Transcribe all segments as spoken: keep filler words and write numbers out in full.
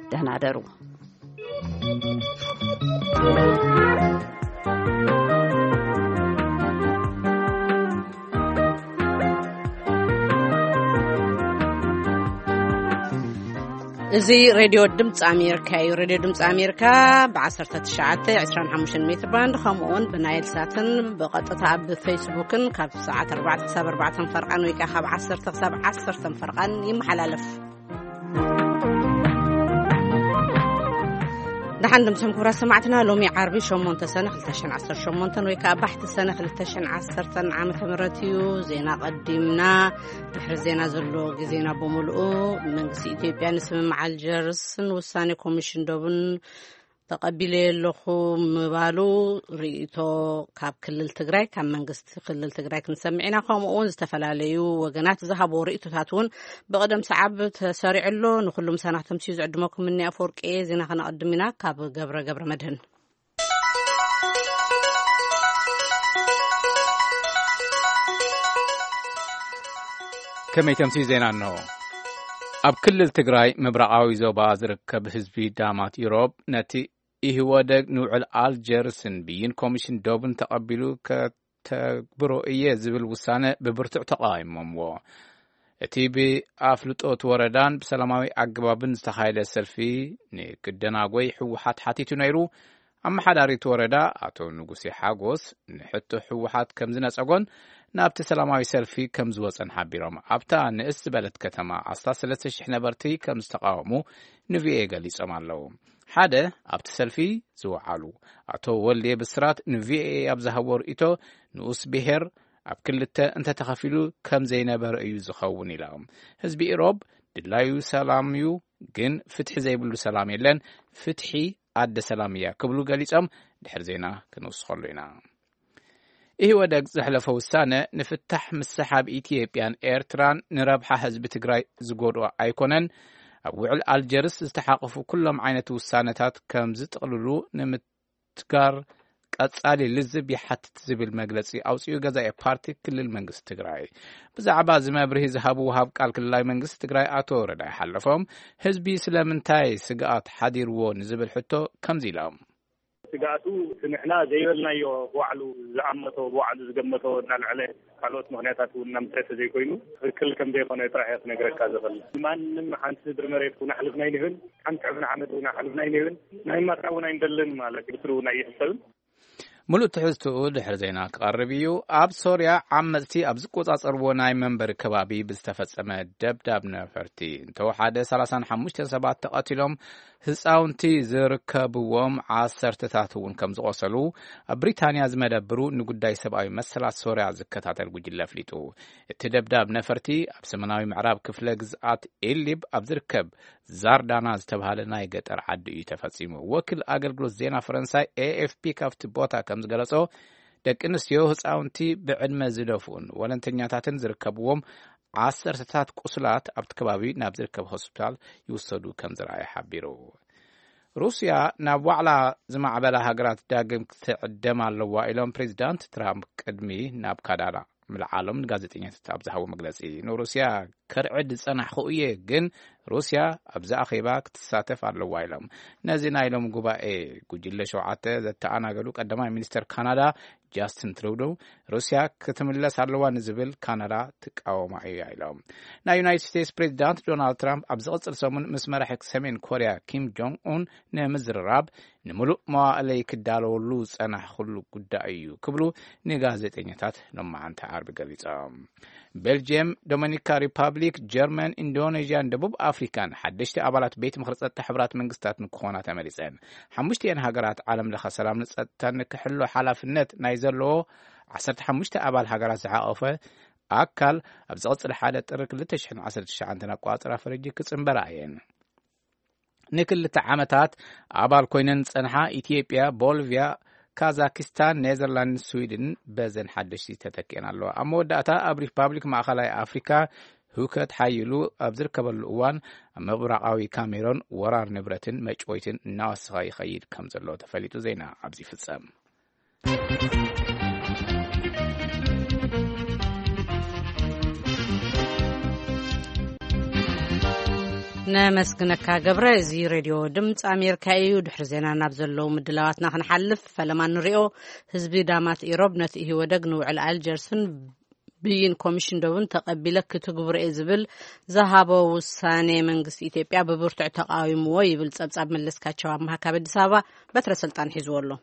ደህና ደሩ። እዚ ሬድዮ ድምጽ ኣሜሪካ እዩ። ሬድዮ ድምጽ ኣሜሪካ ብ19 25 ሜትር ባንድ ከምኡውን ብናይል ሳትን ብቐጥታ ብፌስቡክን ካብ ሰዓት ኣርባዕተ ክሳብ ኣርባዕተ ፈርቃን ወይ ከዓ ካብ ዓሰርተ ክሳብ ዓሰርተ ፈርቃን ይመሓላለፍ። دحندم سمكورا سمعتنا لومي عربي شمونت سنة خلتشن عصر شمونتن ويكا بحث سنة خلتشن عصرتن عام تمرتيو زينا قدمنا بحر زينا زلو زينا بملؤو من إثيوبيا نسمع مع الجرس وساني كوميشن دوبن تقبلي لخو مبالو ريتو كاب كلل تግራይ ካብ መንግስት ክልል ትግራይ ክንሰምዕና ከምኡውን ዝተፈላልዩ ወገናት ዝሃበው ርእቶታቱን በቀደም ሰዓብ ተሰሪዕሎ ንኹሉም ሰናት ተምሲዩ ዝዕድመኩም ምን ያፈርቄ ዜና ከነቀድምና ካብ ገብረ ገብረ መድህን ከመይ ተምሲዩ ዜና ነው ኣብ ክልል ትግራይ ምብራቃዊ ዞባ ዝርከብ ህዝቢ ዳማት ዩሮፕ ነቲ ይህወደግ ንውዕል አልጀርስን ብይን ኮሚሽን ዶብን ተቀቢሉ ከተግብሮ እየ ዝብል ውሳነ ብብርቱዕ ተቃይሞምዎ እቲ ብኣፍልጦት ወረዳን ብሰላማዊ አግባብን ዝተኻየደ ሰልፊ ንክደናጎይ ሕወሓት ሓቲቱ ነይሩ ኣመሓዳሪት ወረዳ አቶ ንጉሴ ሓጎስ ንሕቶ ሕወሓት ከም ዝነጸጎን ናብቲ ሰላማዊ ሰልፊ ከም ዝወፀን ሓቢሮም ኣብታ ንእስ በለት ከተማ ዓሰርተ ሰለስተ ሽሕ ነበርቲ ከም ዝተቃወሙ ንቪኤ ገሊጾም ኣለዉ ሓደ ኣብቲ ሰልፊ ዝወዓሉ አቶ ወልዴ ብስራት ንቪኤ ኣብ ዝሃቦ ርእቶ ንኡስ ብሄር ኣብ ክልተ እንተተኸፊሉ ከም ዘይነበረ እዩ ዝኸውን ኢሎም ህዝቢ ኢሮብ ድላዩ ሰላም እዩ ግን ፍትሒ ዘይብሉ ሰላም የለን ፍትሒ ኣደ ሰላም እያ ክብሉ ገሊጾም ድሕር ዜና ክንውስኸሉ ኢና ይህወደግ ዘሕለፈ ውሳነ ንፍታሕ ምሰሓብ ኢትዮጵያን ኤርትራን ንረብሓ ህዝቢ ትግራይ ዝጎድኦ ኣይኮነን ኣብ ውዕል አልጀርስ ዝተሓቀፉ ኩሎም ዓይነት ውሳነታት ከም ዝጥቕልሉ ንምትጋር ቀጻሊ ልዝብ ይሓትት ዝብል መግለጺ ኣውጽኡ ገዛኢ ፓርቲ ክልል መንግስቲ ትግራይ ብዛዕባ ዝመብርሂ ዝሃቡ ወሃብ ቃል ክልላዊ መንግስቲ ትግራይ አቶ ረዳይ ሓለፎም ህዝቢ ስለምንታይ ስግኣት ሓዲርዎ ንዝብል ሕቶ ከምዚ ኢሎም ስጋቱ ንሕና ዘይበልናዮ ዋዕሉ ዝዓመቶ ዋዕሉ ዝገመቶ እናልዕለ ካልኦት ምክንያታት እናምፅተ ዘይኮይኑ ትክክል ከም ዘይኮነ ጥራሕ ክነግረካ ዘኽእል ማንም ሓንቲ ስድሪ መሬት ኩና ሓልፍና ይንህን ሓንቲ ዕብና ዓመት ኩና ሓልፍና ይንህን ናይ ማጥራውና ይንደልን ማለት ብስሩና ይሕሰብን ሙሉእ ትሕዝትኡ ድሕር ዜና ክቐርብ እዩ ኣብ ሶርያ ዓመፅቲ ኣብ ዝቆጻጸርዎ ናይ መንበሪ ከባቢ ብዝተፈጸመ ደብዳብ ነፈርቲ እንተወሓደ ሰላሳ ወሓሙሽተ ሰባት ተቐቲሎም ህፃውንቲ ዝርከብዎም ዓሰርተታት እውን ከም ዝቆሰሉ ኣብ ብሪታንያ ዝመደብሩ ንጉዳይ ሰብኣዊ መሰላት ሶርያ ዝከታተል ጉጅለ ኣፍሊጡ እቲ ደብዳብ ነፈርቲ ኣብ ሰሜናዊ ምዕራብ ክፍለ ግዝኣት ኢድሊብ ኣብ ዝርከብ ዛርዳና ዝተባሃለ ናይ ገጠር ዓዲ እዩ ተፈጺሙ ወኪል ኣገልግሎት ዜና ፈረንሳይ ኤኤፍፒ ካብቲ ቦታ ከም ዝገለጾ ደቂ ኣንስትዮ ህፃውንቲ ብዕድመ ዝደፍኡን ወለንተኛታትን ዝርከብዎም ዓሰርተታት ቁስላት ኣብቲ ከባቢ ናብ ዝርከብ ሆስፒታል ይውሰዱ ከም ዝረኣየ ሓቢሩ ሩስያ ናብ ዋዕላ ዝማዕበላ ሃገራት ዳግም ክትዕደም ኣለዋ ኢሎም ፕሬዚዳንት ትራምፕ ቅድሚ ናብ ካናዳ ምልዓሎም ንጋዜጠኛታት ኣብ ዝሃቦ መግለጺ ንሩስያ ከርዕድ ዝጸናሕኹ እየ ግን ሩስያ ኣብዛ ኣኼባ ክትሳተፍ ኣለዋ ኢሎም ነዚ ናይሎም ጉባኤ ጉጅለ ሸውዓተ ዘተኣናገዱ ቀዳማይ ሚኒስተር ካናዳ ጃስቲን ትሩዶ ሩስያ ክትምለስ ኣለዋ ንዝብል ካናዳ ትቃወማ እያ ኢሎም ናይ ዩናይትድ ስቴትስ ፕሬዚዳንት ዶናልድ ትራምፕ ኣብ ዝቕጽል ሰሙን ምስ መራሒ ሰሜን ኮርያ ኪም ጆንግ ኡን ንምዝርራብ ንምሉእ መዋእለይ ክዳለወሉ ዝጸናሕኹሉ ጉዳይ እዩ ክብሉ ንጋዜጠኛታት ሎማዓንቲ ዓርቢ ገሊጾም ቤልጅየም ዶሚኒካ ሪፐብሊክ ጀርመን ኢንዶኔዥያን ደቡብ ኣፍሪካን ሓደሽተ ኣባላት ቤት ምክሪ ጸጥታ ሕብራት መንግስታት ንክኾና ተመሪፀን ሓሙሽተን ሃገራት ዓለም ለኸ ሰላም ንጸጥታን ንክሕሎ ሓላፍነት ናይ ዘለዎ ዓሰርተ ሓሙሽተ ኣባል ሃገራት ዝዓቐፈ ኣካል ኣብ ዝቕጽል ሓደ ጥሪ ክልተ ሽሕን ዓሰርተ ትሽዓተ ኣቆጻጽራ ፈረንጂ ክጽንበራ እየን ንክልተ ዓመታት ኣባል ኮይነን ጸንሓ ኢትዮጵያ ቦልቪያ ካዛክስታን ኔዘርላንድ ስዊድን በዘን ሓደሽቲ ተተኪአን ኣለዋ ኣብ መወዳእታ ኣብ ሪፐብሊክ ማእኸላይ ኣፍሪካ ሁከት ሓይሉ ኣብ ዝርከበሉ እዋን ኣብ ምብራቃዊ ካሜሮን ወራር ንብረትን መጭወይትን እናወስኸ ይኸይድ ከም ዘሎ ተፈሊጡ ዜና ኣብዚ ፍጸም نمسكنك قبره زي راديو دمت أمريكاي ودحر زينا نبزلو مدلواتنا خنحلف فلما نريو حزبي دامات إيروب نتئه ودقنو على الجرسن بين كوميشن دون تقبلك تقبر إزبل ذهبوا وساني منقس إثيوبيا ببرتع تقاوم ويبل تصاب ملسكاتشو عمها كابد سابا بتر سلطان حزولو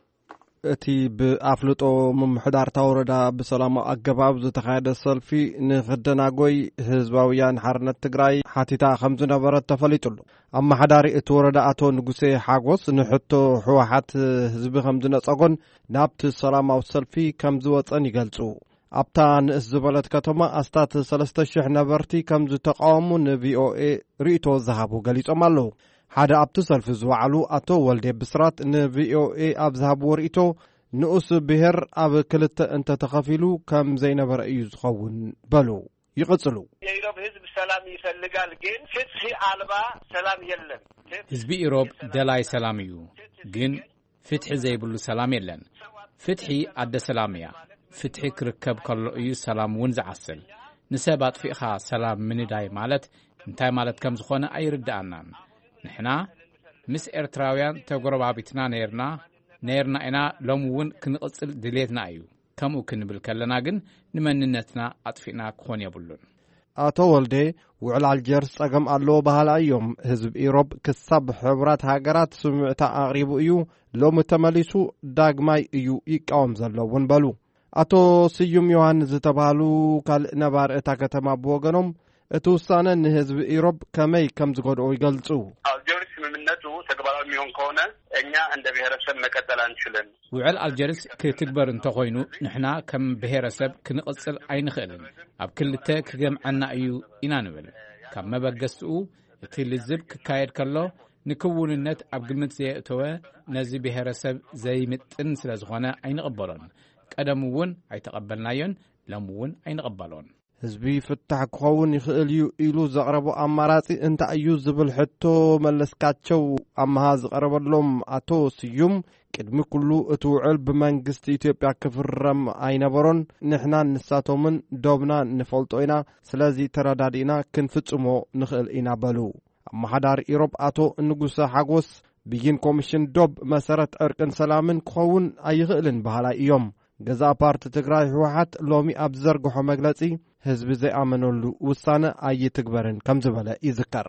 أتي بأفلطو ممحدار توردا بسلام أقباب زتخايد السلفي نغدنا قوي هزباويان حرنة تقراي حاتيتا خمس نبرات تفليتلو أما حداري اتوردا أتو نقسي حاقوس نحطو حواحات هزبي خمسنا صغن نابت السلام أو السلفي كمزوات أني قلتو أبتان الزبالة كتما أستات سلستشح نبرتي كمزو تقاومون في أو إي ريتو الزهابو قليت أمالو حدا أبتصل في زوعلو أتو والدي بسرات إن في أو إي أبزهاب ورئتو نؤس بهر أب كلت أنت تخافلو كم زين برأي زخون بلو يقتلو يروب حزب سلام يفلقال جين فتحي ألبا سلام يلن حزب إيروب دلاي سلاميو جين فتح زي بلو سلام يلن فتحي عد سلاميا فتحي كركب كله أيو سلام ونزعسل نسبات فيها سلام من داي مالت انتاي مالت كم زخونة أي رد عنان نحنا مس إرتراويان تقرب عبيتنا نيرنا نيرنا إنا لمون كنقصل دليتنا أيو كم وكن بالكلنا جن نمننتنا أطفئنا كون يبلون أتو والدي وعلى الجرس أقم ألو بهالا يوم حزب إيروب كسب حبرات هاجرات سمعتا أغريبو إيو لو متملسو داغماي إيو إيقاوم زلو ونبلو أتو سيوم يوهان زتبالو كال نبار إتا كتما بوغنوم اتوسانا نهزب إيروب كمي كم زغدو يقلصو الجرس مننتو تقبل ميون كونه اኛ እንደ ብሔረሰብ መቀጠል አንችልም وعل الجرس كتكبر انت خوينو نحنا كم بهرسب كنقصل አይንخلن اب كلته كجمعنا ايو ኢና نبل كم مبغسو تلزب كايد كلو ንክውንነት ኣብ ግምት ዘእተወ ነዚ ብሔረሰብ ዘይምጥን ስለዝኾነ ኣይንቀበሎን ቀደምውን ኣይተቀበልናዮን ለምውን ኣይንቀበሎን ህዝቢ ፍታሕ ክኸውን ይኽእል እዩ ኢሉ ዘቕረቡ ኣማራጺ እንታይ እዩ ዝብል ሕቶ መለስካቸው ኣምሃ ዝቐረበሎም ኣቶ ስዩም ቅድሚ ኩሉ እቲ ውዕል ብመንግስቲ ኢትዮጵያ ክፍረም ኣይነበሮን ንሕና ንሳቶምን ዶብና ንፈልጦ ኢና ስለዚ ተረዳዲና ክንፍጽሞ ንኽእል ኢና በሉ ኣመሓዳሪ ኢሮብ ኣቶ ንጉሰ ሓጎስ ብይን ኮሚሽን ዶብ መሰረት ዕርቅን ሰላምን ክኸውን ኣይኽእልን ባህላ እዮም ገዛ ፓርቲ ትግራይ ህወሓት ሎሚ ኣብ ዘርግሖ መግለጺ ህዝቢ ዘይኣመነሉ ውሳነ ኣይትግበርን ከም ዝበለ ይዝከር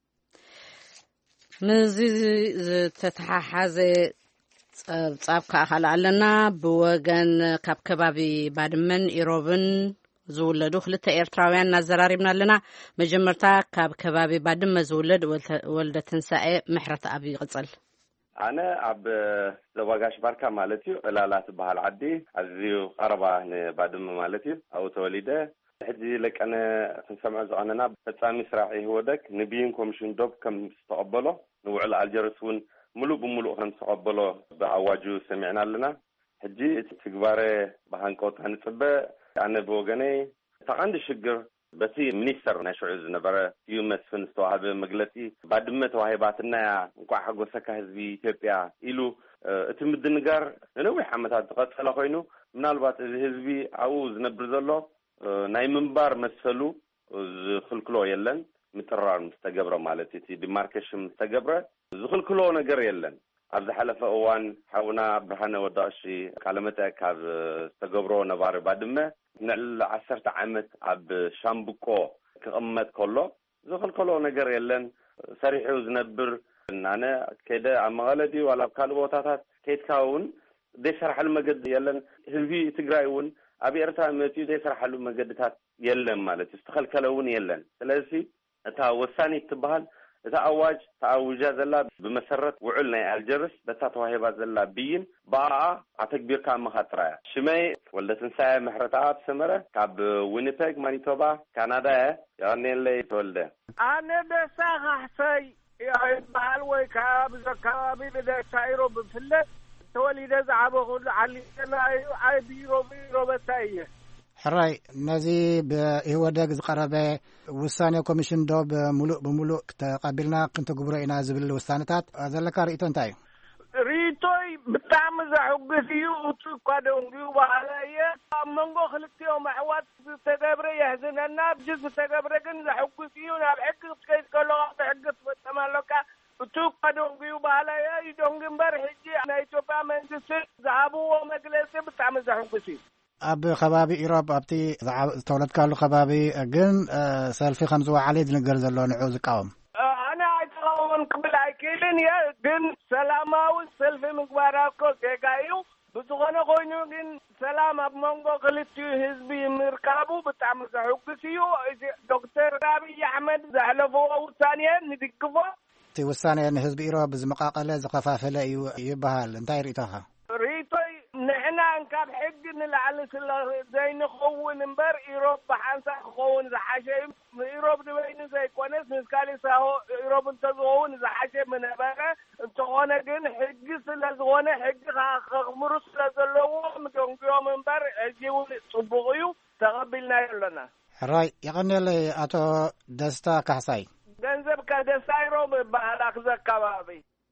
ምዚ ዝተተሓሓዘ ጸብጻብ ካኣኸል ኣለና ብወገን ካብ ከባቢ ባድመን ኢሮብን ዝውለዱ ክልተ ኤርትራውያን ናዘራሪብና ኣለና መጀመርታ ካብ ከባቢ ባድመ ዝውለድ ወልደ ትንሳኤ ምሕረት ኣብ ይቕጽል أنا أب زواجاش باركة مالتي إلالات بهالعدي أزيو قربة بعدم مالتي أو توليده حدي لك أنا سمع زعننا بتسامي سراعي هو دك نبينكم شن دوب كم استقبله نوعل الجرسون ملو بملو هم استقبله بعواجو سمعنا لنا حدي تكبره بهانكوت هنسبة أنا بوجني تعندي شجر بسي منيستر نشعز نبرة يوم مسفن استوعب مجلتي بعد ما توهيباتنا نقع حقو سكه هزبي إثيوبيا إلو اتمد النجار نوي حمتات تقط فلا خينو من البات هزبي عوز نبرزله ناي منبار مسفلو زخلكلو يلن مترار مستقبره مالتي تي ديماركش مستقبره زخلكلو نجار يلن عبد حلفة أوان حونا برهنا وداشي كلمته كاب استقبره نبار بعد ما نل عشرة عامت عب شامبكو كأمت كله زخل كله نجار يلن سريع وزنبر أنا كده عم غلدي ولا بكالبوتات كيد كون ده شرح المجد يلن هذي تجرايون أبي أرتاح متي ده شرح المجدات يلن مالت استخل كلون يلن ثلاثي تا وثاني تبهل إذا أواج تعوجا زلا بمسرة وعلنا الجرس بتاتوهيبات زلا بين باع عتكبير كام مخاطرة شمي ولا تنسى محرتات سمرة كاب وينيبيغ مانيتوبا كندا يعني اللي تولده أنا بساخ حسي يعني بحالوي كاب زكابي بدا سايرو بفلة تولي ده زعبه علي أنا أي بيرو بيرو بسايه حراي نزي بهودك زقربه وسانه كوميشن دوب ملوء بملوء تقابلنا كنت غبره انا زبل وسانتات ذلك ريتو انتاي ريتوي بتعمل زحوقسيو وتقادون جوا على منغو خلتيو محوات تجبره يهزننا بجز تجبره كن زحوقسيو نابحق كيس كلها بحق تمالكا وتقادون جوا على يدون جنبر حجي أنا يتوقع من جسر ذهبوا ومجلسه بتعمل زحوقسيو أب خبابي إيراب أبتي تولد كارلو خبابي جن سالفي خمسة وعليد نقرز اللو نعوز قوم أنا أتقوم قبل عكيلين يا جن سلاماوي سلفي مقباراكو كيكايو بتغنى قوينو جن سلام أبمانغو قلتيو هزبي مركابو بتعمل زحوقسيو دكتور رابي أحمد زحلفو وثانيا ندقفو تي وثانيا هزبي إيراب زمقاقلة زقفافلة يبهال انتاي ريتوها ريتوي نحنا نكاب حق نلعلى سلا زي نخون نمبر إيروب بحانسا خون زحاشي إيروب دبين زي كونس نسكالي ساهو إيروب انتظهون زحاشي من أباقا انتغونا جن حق سلا زغونا حق خمرو سلا زلوو مكونكيو منبر اجيو صبغيو تقبلنا يلنا راي يغني لي أتو دستا كحساي ገንዘብ ከደሳይሮ በባህላክ ዘካባቢ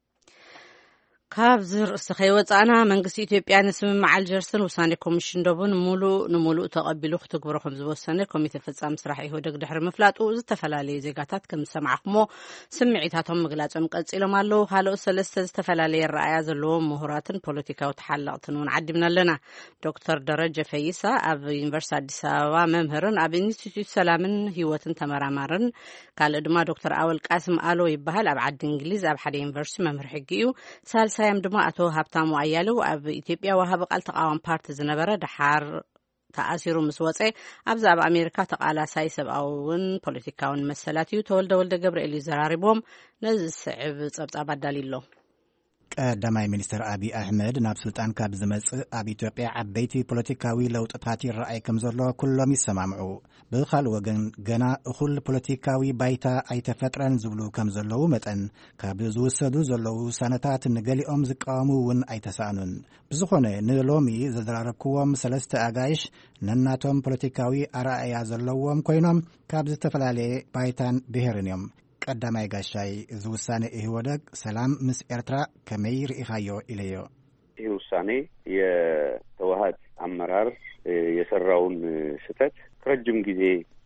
ካብ ዝርእስተ ከይወፃእና መንግስቲ ኢትዮጵያ ንስምምዕ አልጀርስን ውሳኔ ኮሚሽን ደቡን ሙሉእ ንሙሉእ ተቐቢሉ ክትግብሮ ከም ዝወሰነ ኮሚቴ ፈጻሚ ስራሕ ኢህወደግ ድሕሪ ምፍላጡ ዝተፈላለዩ ዜጋታት ከም ዝሰማዕኹሞ ስምዒታቶም ምግላጾም ቀፂሎም ኣለዉ ካልኦት ሰለስተ ዝተፈላለየ ረኣያ ዘለዎም ምሁራትን ፖለቲካዊ ተሓለቕትን እውን ዓዲምና ኣለና ዶክተር ደረጀ ፈይሳ ኣብ ዩኒቨርሲቲ አዲስ አበባ መምህርን ኣብ ኢንስቲትዩት ሰላምን ህይወትን ተመራማርን ካልእ ድማ ዶክተር ኣወል ቃስም አሎ ይበሃል ኣብ ዓዲ እንግሊዝ ኣብ ሓደ ዩኒቨርሲቲ መምህር ሕጊ እዩ ሳልሳይም ድማ አቶ ሀብታሙ አያሌው ኣብ ኢትዮጵያ ወሃበ ቃል ተቃዋሚ ፓርቲ ዝነበረ ድሓር ተኣሲሩ ምስ ወፀ ኣብዚ ኣብ ኣሜሪካ ተቃላሳይ ሰብኣውን ፖለቲካውን መሰላት እዩ ተወልደ ወልደ ገብርኤል ዘራሪቦም ነዚ ስዕብ ፀብፃብ ኣዳሊሎ ቀዳማይ ሚኒስትር አብይ አሕመድ ናብ ስልጣን ካብ ዝመጽእ ኣብ ኢትዮጵያ ዓበይቲ ፖለቲካዊ ለውጥታት ይረኣይ ከም ዘሎ ኩሎም ይሰማምዑ ብኻልእ ወገን ገና እኹል ፖለቲካዊ ባይታ ኣይተፈጥረን ዝብሉ ከም ዘለዉ መጠን ካብ ዝውሰዱ ዘለዉ ውሳነታት ንገሊኦም ዝቃወሙ እውን ኣይተሳእኑን ብዝኾነ ንሎሚ ዘዘራረብክዎም ሰለስተ ኣጋይሽ ነናቶም ፖለቲካዊ ኣረኣያ ዘለዎም ኮይኖም ካብ ዝተፈላለየ ባይታን ብሄርን እዮም ቀዳማይ ጋሻይ እዚ ውሳኔ ኢህወደግ ሰላም ምስ ኤርትራ ከመይ ርኢኻዮ ኢለዮ ይህ ውሳኔ የተዋሃድ አመራር የሰራውን ስህተት ከረጅም ጊዜ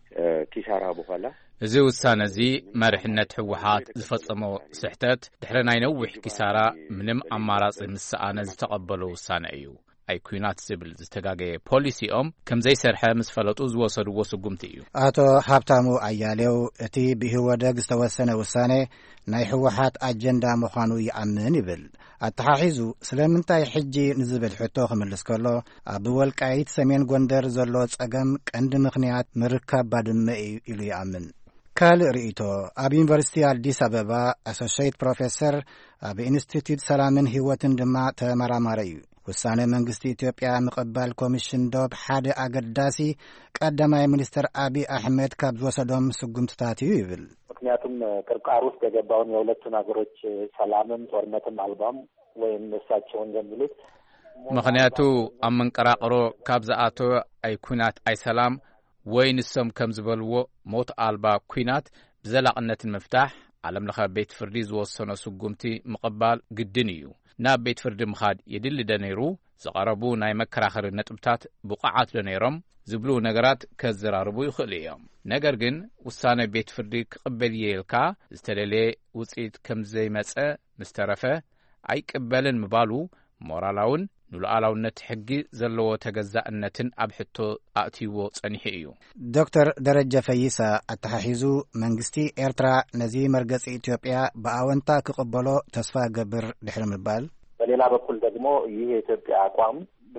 ኪሳራ በኋላ እዚ ውሳነ እዚ መርሕነት ህወሓት ዝፈጸሞ ስሕተት ድሕሪ ናይ ነዊሕ ኪሳራ ምንም ኣማራጺ ምስኣነ ዝተቐበሎ ውሳነ እዩ ኣይ ኩናት ዝብል ዝተጋገየ ፖሊሲኦም ከም ዘይሰርሐ ምስ ፈለጡ ዝወሰድዎ ስጉምቲ እዩ ኣቶ ሀብታሙ አያሌው እቲ ብህወደግ ዝተወሰነ ውሳኔ ናይ ህወሓት አጀንዳ ምዃኑ ይኣምን ይብል ኣተሓሒዙ ስለምንታይ ሕጂ ንዝብል ሕቶ ክምልስ ከሎ ኣብ ወልቃይት ሰሜን ጎንደር ዘሎ ጸገም ቀንዲ ምኽንያት ምርካብ ባድመ እዩ ኢሉ ይኣምን ካልእ ርእይቶ ኣብ ዩኒቨርሲቲ አዲስ አበባ አሶሺየት ፕሮፌሰር ኣብ ኢንስቲትዩት ሰላምን ህይወትን ድማ ተመራማሪ እዩ ውሳኔ መንግስቲ ኢትዮጵያ ምቕባል ኮሚሽን ዶብ ሓደ አገዳሲ ቀዳማይ ሚኒስትር አብይ አሕመድ ካብ ዝወሰዶም ስጉምትታት እዩ ይብል ምክንያቱም ቅርቃር ውስጥ የገባውን የሁለቱን ሀገሮች ሰላምም ጦርነትም አልባም ወይም እሳቸው እንደሚሉት ምክንያቱ ኣብ መንቀራቅሮ ካብ ዝኣተወ ኣይ ኩናት ኣይ ሰላም ወይ ንሶም ከም ዝበልዎ ሞት ኣልባ ኩናት ብዘላቕነትን ምፍታሕ ዓለም ለኸ ቤት ፍርዲ ዝወሰኖ ስጉምቲ ምቕባል ግድን እዩ ናብ ቤት ፍርዲ ምኻድ የድሊ ደ ነይሩ ዝቐረቡ ናይ መከራኸሪ ነጥብታት ብቑዓት ዶ ነይሮም ዝብሉ ነገራት ከዘራርቡ ይኽእሉ እዮም ነገር ግን ውሳነ ቤት ፍርዲ ክቕበል የልካ ዝተደለየ ውፅኢት ከም ዘይመፀ ምስተረፈ ኣይቅበልን ምባሉ ሞራላውን ንሉዓላውነት ሕጊ ዘለዎ ተገዛእነትን ኣብ ሕቶ ኣእትይዎ ጸኒሑ እዩ ዶክተር ደረጀ ፈይሳ ኣተሓሒዙ መንግስቲ ኤርትራ ነዚ መርገጺ ኢትዮጵያ በአወንታ ክቕበሎ ተስፋ ገብር ድሕሪ ምባል በሌላ በኩል ደግሞ ይህ የኢትዮጵያ አቋም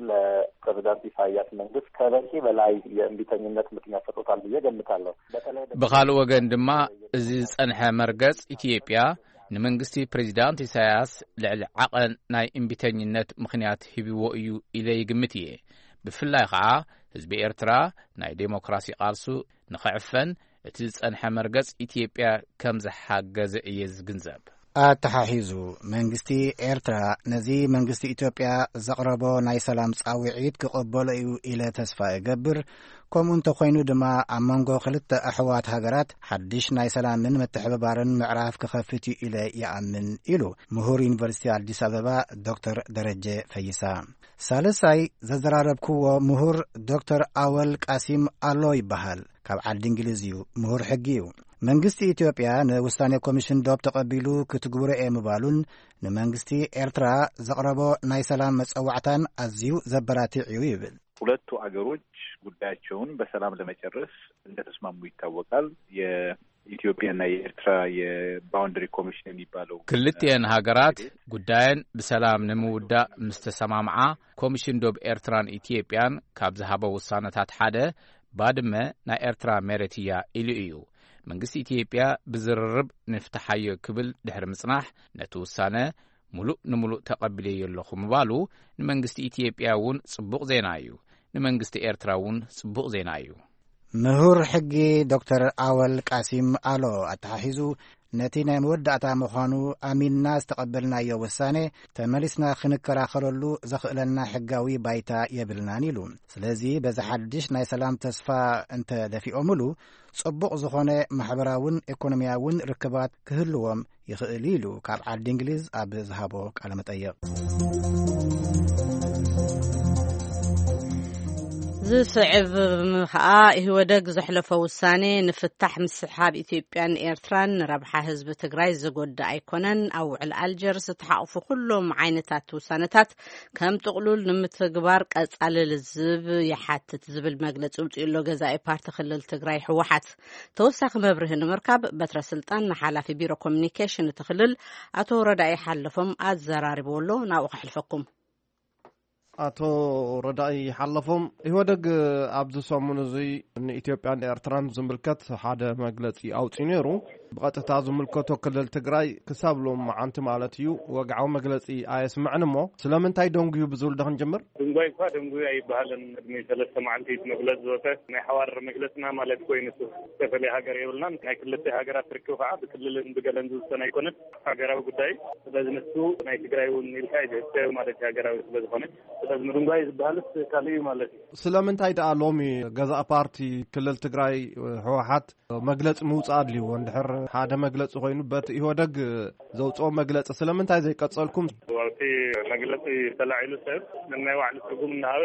ለፕሬዝዳንት ኢሳያስ መንግስት ከበቂ በላይ የእምቢተኝነት ምክንያት ሰጥቶታል ብዬ ገምታለሁ በኻልእ ወገን ድማ እዚ ጸንሐ መርገጽ ኢትዮጵያ ንመንግስቲ ፕሬዝዳንት ኢሳያስ ልዕሊ ዓቐን ናይ እምቢተኝነት ምኽንያት ሂብዎ እዩ ኢለ ይግምት እየ ብፍላይ ከዓ ህዝቢ ኤርትራ ናይ ዴሞክራሲ ቃልሱ ንኽዕፈን እቲ ዝጸንሐ መርገጽ ኢትዮጵያ ከም ዝሓገዘ እየ ዝግንዘብ ኣተሓሒዙ መንግስቲ ኤርትራ ነዚ መንግስቲ ኢትዮጵያ ዘቕረቦ ናይ ሰላም ጻውዒት ክቕበሎ እዩ ኢለ ተስፋ ይገብር ከምኡ እንተኾይኑ ድማ ኣብ መንጎ ክልተ ኣሕዋት ሃገራት ሓድሽ ናይ ሰላምን ምትሕብባርን ምዕራፍ ክኸፍት እዩ ኢለ ይኣምን ኢሉ ምሁር ዩኒቨርሲቲ ኣዲስ ኣበባ ዶክተር ደረጀ ፈይሳ። ሳልሳይ ዘዘራረብክዎ ምሁር ዶክተር ኣወል ቃሲም ኣሎ ይበሃል። ካብ ዓዲ እንግሊዝ እዩ። ምሁር ሕጊ እዩ። መንግስቲ ኢትዮጵያ ንውሳኔ ኮሚሽን ዶብ ተቐቢሉ ክትግብሮ እየ ምባሉን ንመንግስቲ ኤርትራ ዘቕረቦ ናይ ሰላም መጸዋዕታን ኣዝዩ ዘበራትዕ እዩ ይብል። ሁለቱ አገሮች ጉዳያቸውን በሰላም ለመጨረስ እንደተስማሙ ይታወቃል። የኢትዮጵያና የኤርትራ የባውንደሪ ኮሚሽን የሚባለው ክልቲአን ሀገራት ጉዳይን በሰላም ንምውዳእ ምስተሰማምዓ ኮሚሽን ዶብ ኤርትራን ኢትዮጵያን ካብ ዝሃበው ውሳነታት ሓደ ባድመ ናይ ኤርትራ መሬትያ ኢሉ እዩ። መንግስቲ ኢትዮጵያ ብዝርርብ ንፍተሐዮ ክብል ድሕሪ ምጽናሕ ነቲ ውሳነ ሙሉእ ንሙሉእ ተቐቢለየ ኣለኹ ምባሉ ንመንግስቲ ኢትዮጵያ እውን ጽቡቕ ዜና እዩ። ንመንግስቲ ኤርትራ እውን ጽቡቕ ዜና እዩ። ምሁር ሕጊ ዶክተር ኣወል ቃሲም ኣሎ ኣተሓሒዙ ነቲ ናይ መወዳእታ ምዃኑ ኣሚንና ዝተቐበልናዮ ውሳኔ ተመሊስና ክንከራኸረሉ ዘኽእለና ሕጋዊ ባይታ የብልናን ኢሉ። ስለዚ በዚ ሓድሽ ናይ ሰላም ተስፋ እንተ ደፊኦምሉ ጽቡቕ ዝኾነ ማሕበራውን ኢኮኖሚያውን ርክባት ክህልዎም ይኽእል ኢሉ ካብ ዓዲ እንግሊዝ ኣብ ዝሃቦ ቃለ መጠይቕ ዝስዕብ ከዓ ይወደግ ዘሕለፈ ውሳኔ ንፍታሕ ምስሓብ ኢትዮጵያን ኤርትራን ረብሓ ህዝቢ ትግራይ ዝጎዳእ ኣይኮነን ኣብ ውዕል ኣልጀርስ ተሓቕፉ ኩሎም ዓይነታት ውሳነታት ከም ጥቕሉል ንምትግባር ቀጻልል ዝብ ይሓትት ዝብል መግለፂ ውፅኢሎ ገዛኢ ፓርቲ ክልል ትግራይ ህወሓት ተወሳኺ መብርህ ንምርካብ በትረ ስልጣን ንሓላፊ ቢሮ ኮሚኒኬሽን ትኽልል ኣቶ ረዳኢ ሓለፎም ኣዘራሪብዎ ናብኡ ከሕልፈኩም። አቶ ረዳኢ ሓለፎም ይወደግ ኣብዚ ሰሙን እዚ ንኢትዮጵያን ኤርትራን ዝምልከት ሓደ መግለፂ ኣውፂኡ ነይሩ። ብቐጥታ ዝምልከቶ ክልል ትግራይ ክሳብ ሎም መዓንቲ ማለት እዩ ወግዓዊ መግለፂ ኣየስምዕን እሞ ስለምንታይ ደንጉዩ ብዝብል ደ ክንጅምር? ድንጓይ እኳ ደንጉዩ ኣይበሃልን። ዕድሜ ሰለስተ መዓልቲ መግለፂ ዝወፀ ናይ ሓዋር መግለፅና ማለት ኮይኑ ዝተፈለየ ሃገር የብልናን። ናይ ክልተ ሃገራት ርክብ ከዓ ብክልልን ብገለን ዝውሰን ኣይኮነን ሃገራዊ ጉዳይ። ስለዚ ንሱ ናይ ትግራይ እውን ኢልካ ይዝህተዩ ማለት ሃገራዊ ስለዝኾነ ስለዚ ምድንጓይ ዝበሃልስ ካልእ እዩ ማለት እዩ። ስለምንታይ ደኣ ሎሚ ገዛእ ፓርቲ ክልል ትግራይ ህወሓት መግለፂ ምውፃእ ኣድልይዎ እንድሕር ሓደ መግለፂ ኮይኑ በቲ ይወደግ ዘውፅኦ መግለፂ ስለምንታይ ዘይቀፀልኩም? ኣብቲ መግለፂ ተላዒሉ ሰብ ናይ ባዕሉ ትርጉም እናሃበ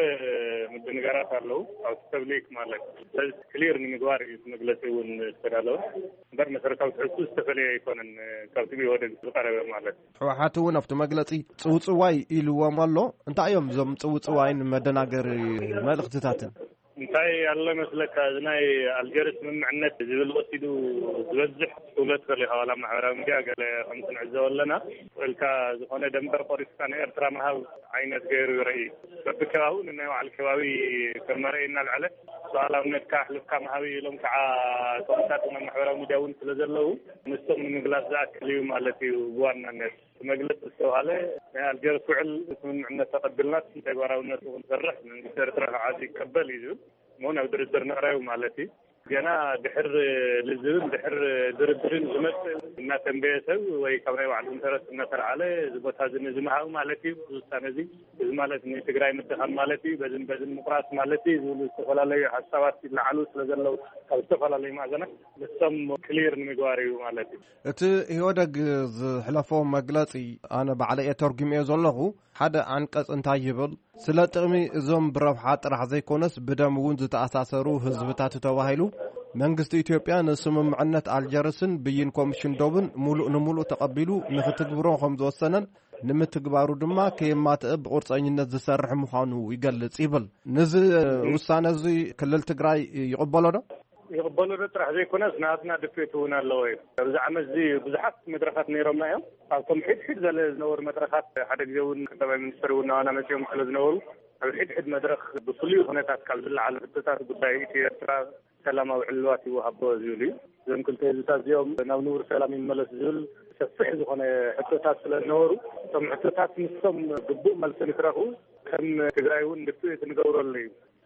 ምድንጋራት ኣለዉ ኣብቲ ተብሊክ ማለት ስለዚ ክሊር ንምግባር እዩ መግለፂ እውን ዝተዳለወ እምበር መሰረታዊ ትሕዝቶ ዝተፈለየ ኣይኮነን ካብቲ ይወደግ ዝቐረበ ማለት ህወሓት እውን ኣብቲ መግለፂ ፅውፅዋይ ኢልዎም ኣሎ። እንታይ እዮም እዞም ፅውፅዋይን መደናገሪ መልእኽትታትን? እንታይ ያለ መስለካ ናይ ኣልጀርስ ስምምዕነት ዝብል ወሲዱ ዝበዝሕ ሁለት ፈለይ ሐዋላ ማሕበራዊ ሚድያ ገለ ከምቲ ንዕዘቦ ኣለና ወልካ ዝኾነ ደንበር ቆሪስካ ንኤርትራ ምሃብ ዓይነት ገይሩ ይርኢ በብከባቢኡ ንናይ ባዕሉ ከባቢ ከመረአየና ልዕለ ሰዋላውነትካ ኣሕልፍካ ምሃቢ ኢሎም ከዓ ጦምታት ማሕበራዊ ሚድያ እውን ስለ ዘለዉ ንሶም ንምግላጽ ዝኣክል እዩ ማለት እዩ ብዋናነት መግለጽ ዝተባሃለ ናይ ኣልጀርስ ውዕል ስምምዕነት ተቐቢልና ተግባራውነት ክንሰርሕ መንግስቲ ኤርትራ ዓዚ ይቀበል እዩ ሞን ኣብ ድርድር ነቕረዩ ማለት እዩ ገና ድሕር ልዝብን ድሕር ድርድርን ዝመጽእ እናተንበየ ሰብ ወይ ካብ ናይ ባዕሉ ኢንተረስት እናተልዓለ ዝቦታ ዝምሃቡ ማለት እዩ ውሳነ እዚ እዚ ማለት ንትግራይ ምድኻም ማለት እዩ በዝን በዝን ምቁራስ ማለት እዩ ዝብሉ ዝተፈላለዩ ሓሳባት ይለዓሉ ስለዘለዉ ካብ ዝተፈላለዩ ማዕዘናት ንሶም ክሊር ንምግባር እዩ ማለት እዩ። እቲ ይወደግ ዝሕለፎ መግለፂ ኣነ ባዕለየ ተርጉምዮ ዘለኹ ሓደ አንቀጽ እንታይ ይብል ስለ ጥቕሚ እዞም ብረብሓ ጥራሕ ዘይኮነስ ብደም እውን ዝተኣሳሰሩ ህዝብታት ተባሂሉ መንግስቲ ኢትዮጵያ ንስምምዕነት ኣልጀርስን ብይን ኮሚሽን ዶብን ሙሉእ ንሙሉእ ተቐቢሉ ንኽትግብሮ ከም ዝወሰነን ንምትግባሩ ድማ ከየማትእ ብቁርፀኝነት ዝሰርሕ ምዃኑ ይገልጽ ይብል። ነዚ ውሳነ እዚ ክልል ትግራይ ይቕበሎ ዶ? ይቕበሎ ዶ ጥራሕ ዘይኮነስ ናትና ድፌት እውን ኣለዎ እዩ። ኣብዚ ዓመት እዚ ብዙሓት መድረኻት ነይሮምና እዮም። ካብቶም ሕድሕድ ዘለ ዝነበሩ መድረኻት ሓደ ግዜ እውን ቀዳማይ ሚኒስትር እውን ናዋና መፅኦም ስለ ዝነበሩ ኣብ ሕድሕድ መድረኽ ብፍሉይ ኩነታት ካብ ዝለዓለ ሕቶታት ጉዳይ ኢትዮ ኤርትራ ሰላማዊ ዕልባት ይወሃቦ ዝብል እዩ። እዞም ክልተ ህዝብታት እዚኦም ናብ ንቡር ሰላም ይመለስ ዝብል ሰፊሕ ዝኾነ ሕቶታት ስለ ዝነበሩ እቶም ሕቶታት ንሶም ግቡእ መልሲ ንክረኽቡ ከም ትግራይ እውን ድፌት ንገብረሉ እዩ።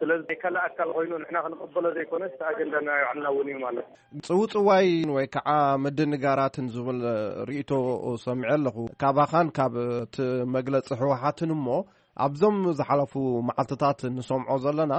ስለዚህ ከላ አካል ሆይኖ ንሕና ክንቀበሎ ዘይኮነስ አጀንዳና ይዓናውኒ ማለት ጽውጽዋይ ወይ ከዓ ምድንጋራትን ዝብል ርእቶ ሰምዐ ኣለኹ ካባኻን ካብ መግለፂ ህወሓትን እሞ ኣብዞም ዝሓለፉ መዓልትታት ንሰምዖ ዘለና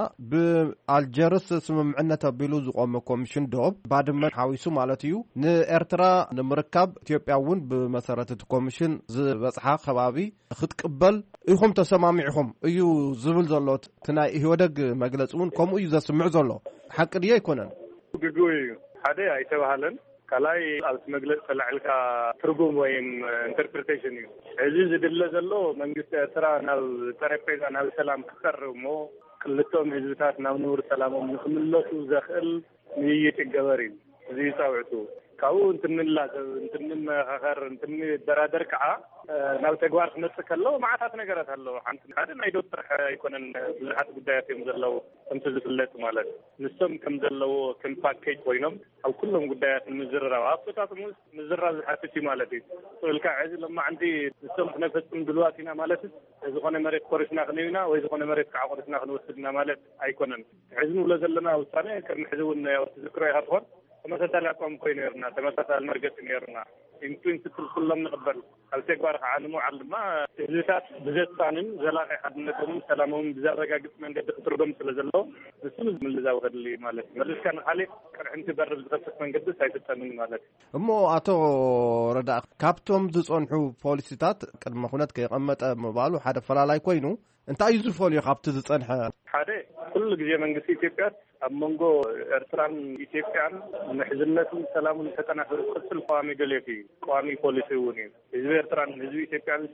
ብኣልጀርስ ስምምዕነት ኣቢሉ ዝቆመ ኮሚሽን ዶብ ባድመ ሓዊሱ ማለት እዩ ንኤርትራ ንምርካብ ኢትዮጵያ እውን ብመሰረት እቲ ኮሚሽን ዝበፅሓ ከባቢ ክትቅበል ኢኹም ተሰማሚዕኹም እዩ ዝብል ዘሎ እቲ ናይ ኢህወደግ መግለፂ እውን ከምኡ እዩ ዘስምዕ ዘሎ ሓቂ ድየ ኣይኮነን ግግው እዩ ሓደ ኣይተባሃለን ካላይ ኣብቲ መግለፂ ተላዕልካ ትርጉም ወይም ኢንተርፕሬቴሽን እዩ እዚ ዝድለ ዘሎ መንግስቲ ኤርትራ ናብ ጠረጴዛ ናብ ሰላም ክቀርብ እሞ ክልቶም ህዝብታት ናብ ንቡር ሰላሞም ንክምለሱ ዘኽእል ንይይጥ ይገበር እዩ እዚ ፃውዕቱ ካብኡ እንትንላዘብ እንትንመኻኸር እንትንደራደር ከዓ ናብ ተግባር ክመፅእ ከሎ ማዕታት ነገራት ኣለዎ ሓንቲ ሓደ ናይ ዶብ ጥራሕ ኣይኮነን ብዙሓት ጉዳያት እዮም ዘለዉ ከምቲ ዝፍለጥ ማለት ንሶም ከም ዘለዎ ከም ፓኬጅ ኮይኖም ኣብ ኩሎም ጉዳያት ምዝርራብ ኣብ ቶታቶም ውስጥ ምዝራብ ዝሓትት እዩ ማለት እዩ ስልካ ዕዚ ለማዓንቲ ንሶም ክነፈፅም ድልዋት ኢና ማለት ዝኾነ መሬት ኮሪስና ክንዩና ወይ ዝኾነ መሬት ከዓ ኮሪስና ክንወስድና ማለት ኣይኮነን ሕዚ ንብሎ ዘለና ውሳኔ ከም ሕዚ እውን ትዝክሮ ኢኻ ትኾን ተመሳሳሊ ኣቋም ኮይኑ ነርና ተመሳሳሊ መርገፂ ነርና ኢንፕሪንስፕል ኩሎም ንቕበል ኣብ ተግባር ከዓ ንምውዓል ድማ ህዝብታት ብዘሳንን ዘላቒ ሓድነቶምን ሰላሞምን ብዘረጋግፅ መንገዲ ክትርጎም ስለ ዘለዎ ንሱ ምልዛው ከድሊ ማለት እዩ መልስካ ንካሊእ ቅርሕንቲ በርብ ዝኸፍት መንገዲ ኣይፍፀምን ማለት እዩ እሞ ኣቶ ረዳእ ካብቶም ዝፀንሑ ፖሊሲታት ቅድመ ኩነት ከይቐመጠ ምባሉ ሓደ ፈላላይ ኮይኑ እንታይ እዩ ዝፈልዮ ካብቲ ዝፀንሐ ሓደ ኩሉ ግዜ መንግስቲ ኢትዮጵያ ኣብ መንጎ ኤርትራን ኢትዮጵያን ምሕዝነትን ሰላምን ተጠናክሩ ክቅፅል ቋሚ ገሌት እዩ ቋሚ ፖሊሲ እውን እዩ ህዝቢ ኤርትራን ህዝቢ ኢትዮጵያን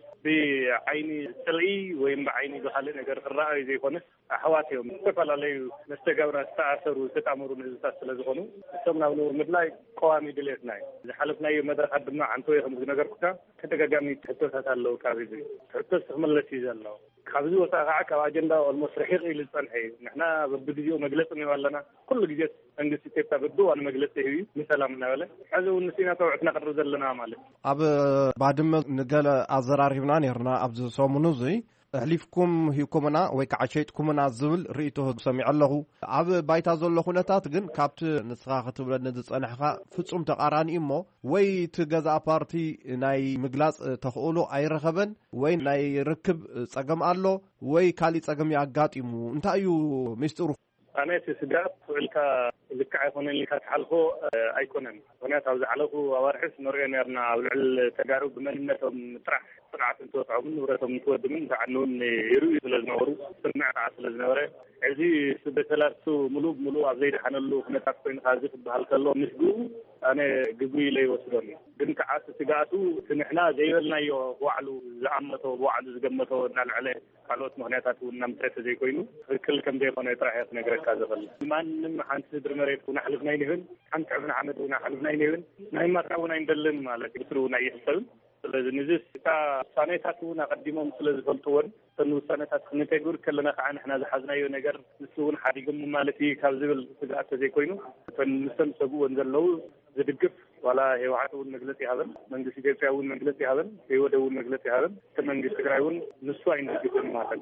ብዓይኒ ጥርኢ ወይም ብዓይኒ ዝካልእ ነገር ክረኣዩ ዘይኮነስ ኣሕዋት እዮም ዝተፈላለዩ መስተጋብራት ዝተኣሰሩ ዝተጣመሩ ህዝብታት ስለ ዝኾኑ እቶም ናብ ንቡር ምድላይ ቋሚ ድሌትና እዩ ዝሓለፍናዮ መድረካት ድማ ዓንተ ወይ ከም ዝነገርኩካ ተደጋጋሚ ሕቶታት ኣለዉ ካብ ህዝቢ ሕቶት ክምለስ እዩ ዘለዎ ካብዚ ወፃኢ ከዓ ካብ ኣጀንዳ ኦልሞስት ርሒቕ ኢሉ ዝፀንሐ እዩ ንሕና በቢግዜኡ መግለፂ ንህብ ኣለና ኩሉ ግዜ መንግስቲ ኢትዮጵያ በቢእዋኑ መግለፂ ህብ እዩ ንሰላም እናበለ ሕዚ እውን ንስኢና ተውዕትና ቅርብ ዘለና ማለት ኣብ ባድመ ንገለ ኣዘራሪብና ነርና ኣብዚ ሰሙኑ እዚ ሕሊፍኩም ሂብኩምና ወይ ከዓ ሸይጥኩምና ዝብል ርእቶ ሰሚዕ ኣለኹ ኣብ ባይታ ዘሎ ኩነታት ግን ካብቲ ንስኻ ክትብለኒ ዝፀንሕኻ ፍጹም ተቃራኒ እሞ ወይ እቲ ገዛእ ፓርቲ ናይ ምግላፅ ተኽእሎ ኣይረኸበን ወይ ናይ ርክብ ፀገም ኣሎ ወይ ካሊእ ፀገም ኣጋጢሙ እንታይ እዩ ምስጢሩ ኣነ እቲ ስጋት ውዕልካ ልክዕ ኣይኮነን ኢልካ ትሓልፎ ኣይኮነን ምክንያቱ ኣብ ዝሓለፉ ኣዋርሕስ ንሪኦ ነርና ኣብ ልዕል ተጋሩ ብመንነቶም ጥራሕ ጥቅዓት እንትወፅዖምን ንብረቶም እንትወድምን ተዓንውን ይርዩ ስለ ዝነበሩ ስምዕ ከዓ ስለ ዝነበረ እዚ ስበሰላቱ ሙሉእ ብሙሉእ ኣብ ዘይድሓነሉ ኩነታት ኮይንካ እዚ ክበሃል ከሎ ምስጉ ኣነ ግጉይ ኢለ ይወስዶኒ ግን ከዓ ስጋቱ ንሕና ዘይበልናዮ ባዕሉ ዝኣመቶ ባዕሉ ዝገመቶ እናልዕለ ካልኦት ምክንያታት እውን ናምፅተ ዘይኮይኑ ትክክል ከም ዘይኮነ ጥራሕ ክነግረካ ዝኽእል ማንም ሓንቲ ስድሪ መሬት እውን ኣሕልፍና ይንህብን ሓንቲ ዕብና ሓመድ እውን ኣሕልፍና ይንህብን ናይ ማጥራ እውን ኣይንደልን ማለት እዩ ብስሩ ናይ ይሕሰብን ስለዚ ንዚስ እታ ውሳኔታት እውን ኣቐዲሞም ስለ ዝፈልጥዎን እተን ውሳኔታት ክንተግብር ከለና ከዓ ንሕና ዝሓዝናዮ ነገር ንሱ እውን ሓዲጎም ማለት እዩ ካብ ዝብል ስጋኣት ዘይኮይኑ እተን ንሰን ሰጉእዎን ዘለው ዝድግፍ ዋላ ህወሓት እውን መግለፂ ይሃበን መንግስቲ ኢትዮጵያ እውን መግለፂ ይሃበን ህወሓት እውን መግለፂ ይሃበን እቲ መንግስቲ ትግራይ እውን ንሱ ኣይንድግፍን ማለት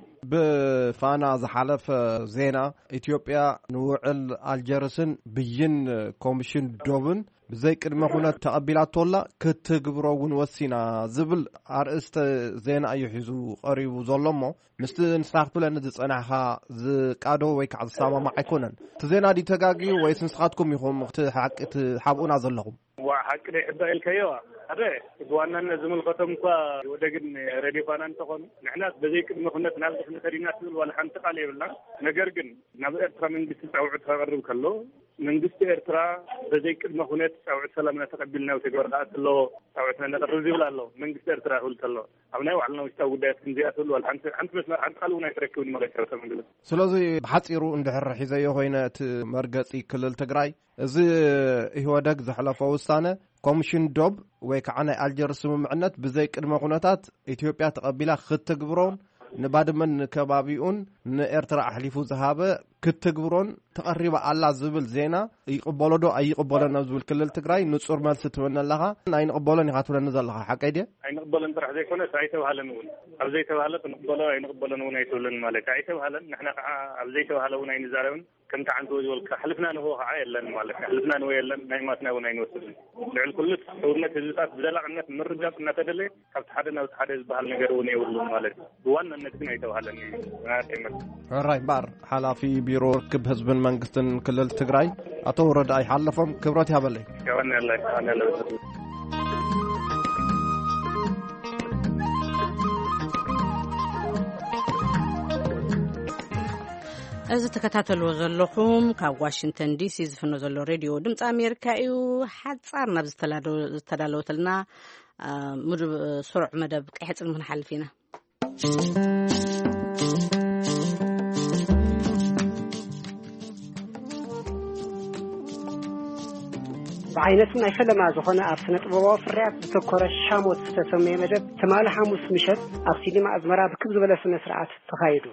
ብፋና ዝሓለፈ ዜና ኢትዮጵያ ንውዕል ኣልጀርስን ብይን ኮሚሽን ዶብን ብዘይ ቅድመ ኩነት ተቐቢላቶላ ክትግብሮ እውን ወሲና ዝብል ኣርእስተ ዜና እዩ ሒዙ ቀሪቡ ዘሎ እሞ ምስቲ ንስኻ ክትብለኒ ዝፀናሕካ ዝቃዶ ወይ ከዓ ዝሰማማዕ ኣይኮነን እቲ ዜና ዲ ተጋጊዩ ወይስ ንስኻትኩም ኢኹም ሓቂ ትሓብኡና ዘለኹም ዋ ሓቂ ደ ሕዳ ኢልከዮ ኣረ ብዋናነት ዝምልከቶም እኳ ወደግን ሬድዮ ፋና እንተኾኑ ንሕና በዘይ ቅድመ ኩነት ናብ ዝኽነ ከዲና ትብል ዋላ ሓንቲ ቃል የብልና ነገር ግን ናብ ኤርትራ መንግስቲ ፀውዒት ከቐርብ ከሎ መንግስቲ ኤርትራ በዘይ ቅድመ ኩነት ፀውዒት ሰላምና ተቀቢልና ተግባር ከዓ ከሎ ፀውዒትና ነቐርብ ዝብል ኣሎ መንግስቲ ኤርትራ ይብል ከሎ ኣብ ናይ ባዕልና ውሽጣዊ ጉዳያት ክንዚኣ ትብል ዋላ ሓንቲ ሓንቲ መስመር ሓንቲ ቃል እውን ኣይትረክብን መለክተው መንግስቲ ስለዚ ብሓፂሩ እንድሕር ሒዘዮ ኮይነ እቲ መርገፂ ክልል ትግራይ እዚ ኢህወደግ ዘሕለፈ ውሳነ ኮሚሽን ዶብ ወይ ከዓ ናይ ኣልጀርስ ስምምዕነት ብዘይ ቅድመ ኩነታት ኢትዮጵያ ተቐቢላ ክትግብሮን ንባድመን ከባቢኡን ንኤርትራ ኣሕሊፉ ዝሃበ ክትግብሮን ተቐሪባ ኣላ ዝብል ዜና ይቕበሎዶ ኣይቕበሎን ዝብል ክልል ትግራይ ንጹር መልሲ ትብልና ኣለኻ ኣይንቕበሎን ኢኻ ትብለኒ ዘለኻ ሓቀይ ድያ ኣይንቕበሎን ጥራሕ ዘይኮነስ ኣይተባሃለን እውን ኣብ ዘይተባሃለ ክንቕበሎ ኣይንቕበሎን እውን ኣይትብልን ማለት ኣይተባሃለን ንሕና ከዓ ኣብ ዘይተባሃለ እውን ኣይንዛረብን ከምቲ ዓንተ ዝበልካ ሕልፍና ንህቦ ከዓ የለን ማለት ሕልፍና ንህቦ የለን ናይ ማትና እውን ኣይንወስድን ልዕል ኩሉ ሰውነት ህዝብታት ብዘላቕነት ምርጋፅ እናተደለየ ካብቲ ሓደ ናብቲ ሓደ ዝበሃል ነገር እውን የብሉን ማለት ብዋናነት ግን ኣይተባሃለን ራይ ባር ሓላፊ ቢሮ ርክብ ህዝብን መንግስትን ክልል ትግራይ ኣቶ ረዳይ ሓለፎም ክብረት ያበለይ ያወና ያለ ያለ እዚ ተከታተልዎ ዘለኹም ካብ ዋሽንግተን ዲሲ ዝፍኖ ዘሎ ሬድዮ ድምፂ ኣሜሪካ እዩ ሓጻር ናብ ዝተዳለወተልና ምድብ ስሩዕ መደብ ቀሕጽን ምንሓልፍ ኢና بعينتنا يفلم زخنا أرسنت بوا فريات بتذكر الشاموت تسمى مدب تمال حموس مشت أرسلي مع أزمرا بكبز ولا سنة سرعات تخايدو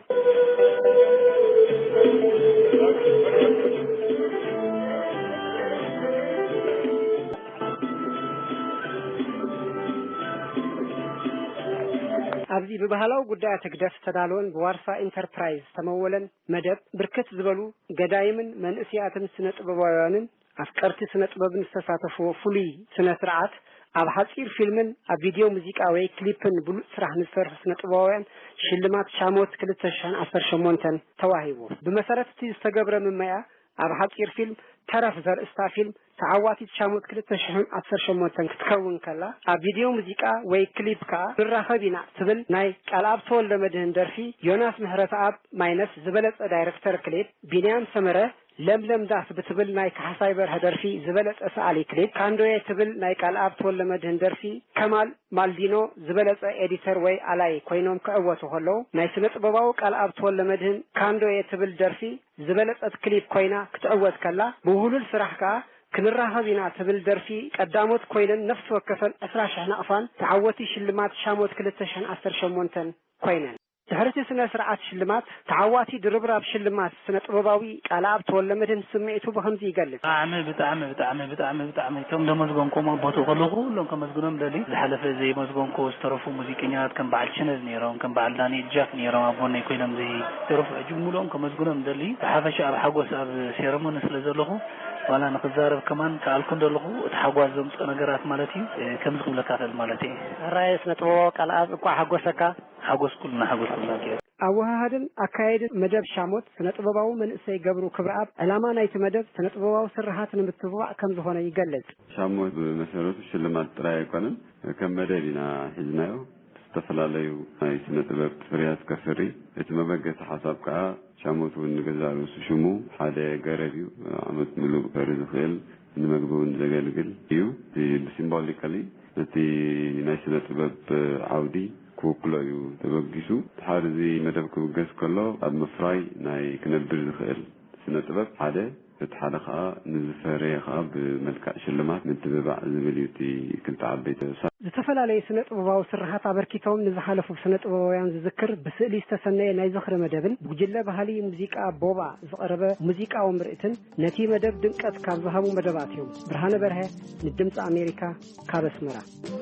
أبدي ببهلاو قدرة تقدس تدالون بوارفا إنتربرايز تمولا مدب بركت زبلو قدايما من أسياتم سنة بوايانن أفكارتي سنة بابن استساتفو فولي سنة سرعات أب حصير فيلمن أب فيديو موسيقى أو كليبن بلو سرح نصر سنة بوايان شلمات شاموت كل تشان أثر شمونتن تواهيبو بمسارة تستجبر من مياه أب حصير فيلم ترف زر استافيلم تعواتي شاموت كل تشان أثر شمونتن تكون كلا أب فيديو موسيقى أو كليب كا بالرخبينا تبل ناي كالاب طول لمدهن درفي يوناس مهرة أب ماينس زبلت دايركتر كليب بنيان سمرة لم لم داس بتبل نايك حسايبر هدرفي زبلت أسألي كليب كاندوية تبل نايك الأب طول لمدهن درفي كمال مالدينو زبلت إديتر وي علي كوينوم كأوته هلو نايسمت بباوك الأب طول لمدهن كاندوية تبل درفي زبلت أتكليب كوينا كتأوت كلا بوهلو الفرحكا كنراها بنا تبل درفي قداموت كوينن نفس وكفن أسراش احنا أفان تعوتي شلمات شاموت كلتشان أثر شمونتن كوينن تهرتي سنة سرعات شلمات تعواتي دربرا بشلمات سنة طبابي قالاب تولمدن سمعتو بخمزي يقلد عامل بتعمل بتعمل بتعمل بتعمل كم ده مزقونكو مربوطو غلقو لهم كم مزقونهم دالي الحلفة زي مزقونكو استرفو موسيقينيات كم بعد شنز نيرون كم بعد داني جاك نيرون أبوني كوينهم زي ترفع جمولهم كم مزقونهم دالي تحافش أب حقوس أب سيرمون سلزلقو ولا نخزارب كمان كالكون دلقو تحقوز زمس نجارات مالتي كم زقوم لكافل مالتي الرئيس نتوقع قالاب كوا حقوسكا حقوس كلنا حقوس كلنا كده أوهادن أكايد مدب شاموت سنة باباو من إسي قبرو كبراب ألاما نايت مدب سنة باباو سرحات نمتبوع كم زهونا يقلد شاموت بمسارات الشلمات رأي قانن كم مدبنا حزنايو استفلاليو هاي سنة باب فريات كفري اتما بقى حساب كا شاموت ونقزارو سشمو حدا قربيو عمت ملو فريد خيل نمقبون زقالقل يو دي سيمبوليكالي نتي ناي سنة باب عودي كوكلايو تبغيسو تحارزي مدب كوجس كله أب مفراي ناي كنبدر الخيل سنة باب حدا فتحرقها نزفريها بملكة شلمات من تبع زبليتي كنت عبيت زتفل على سنة باباو سرحات عبركيتهم نزحلفوا بسنة باباوان ذكر بسئلي استسنى ناي زخر مدبن بجلة بهالي موسيقى بوبا زقربة موسيقى ومرئتن نتي مدب دنقت كاب ذهبوا مدباتهم برهانة برها ندمت أمريكا كاب اسمرا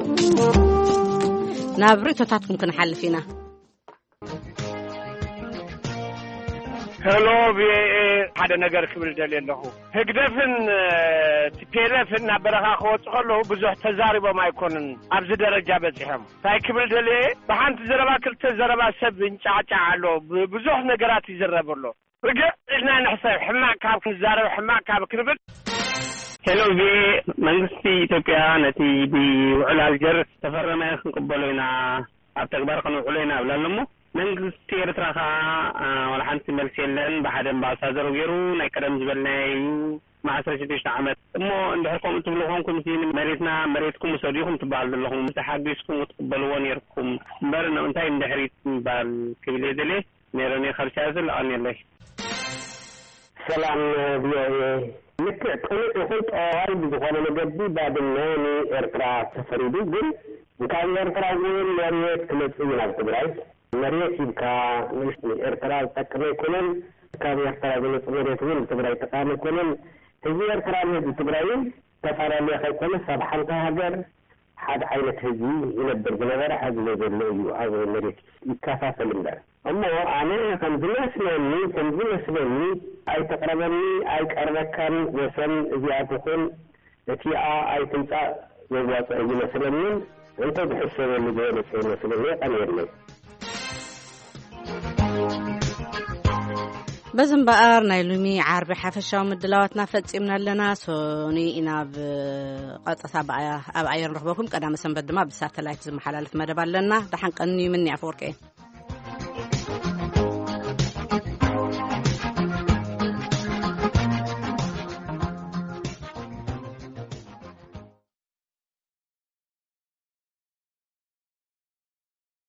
نابريتو تاتكم كن حل فينا هلو بي هذا نجار كبير دليل له هقدفن تكلفن برها خوت قالوا بزح تزارب ما يكونن أبز درجة بزهم فاي كبير دليل بحنت زربا كل تزربا سبين شاعة علو بزح نجارات يزرب له رجع إحنا نحسب حماك كاب كنزارب حماك كاب كربت هلو بي منسي تبيا نتي بي وعلى الجر تفرما قبلونا أبتكبر قنو علينا ولا لمو منسي رتراخا ولا حنسي ملسيلن بحدن باسازر وغيرو نايكرم زبلناي مع سرشتيش نعمت مو عندكم انتم لهم كمسين مريتنا مريتكم وسوديكم تبال لهم متحدثكم وتقبلون يركم برنا انتي اندحريت بالكبيلة دلي نيراني خرشازل اني الله سلام بيوه لك كنت قلت أول بزخانة نجدي بعد النومي إرتراع سفريدي جل وكان إرتراع جل مريت كلت إينا بتبراي مريت يبقى إرتراء تكمل كلن كان يختار بلس مريت وين تبرأي تقام كلن هذه إرتراء من تبرأين تفعل اللي خي كلن صباحا كهجر حد عينة هذه ينبر بلغرة حد لجل هذا مريت يكافأ فلندا أما أنا كان بلس مني كان بلس مني أي تقربني أي كأربكان وسن زيادتكم التي أي تنسى يوجد بلس مني أنت بحسن اللي جاي في المسؤولية قليلا. بزن بقر نايلومي عربي حفشة ومدلواتنا فتسيمنا لنا سوني إنا بقطة أبعير نرحبكم قدام سنبدما بساتلايت زي محلال في مدبال لنا دحن قني مني عفوركي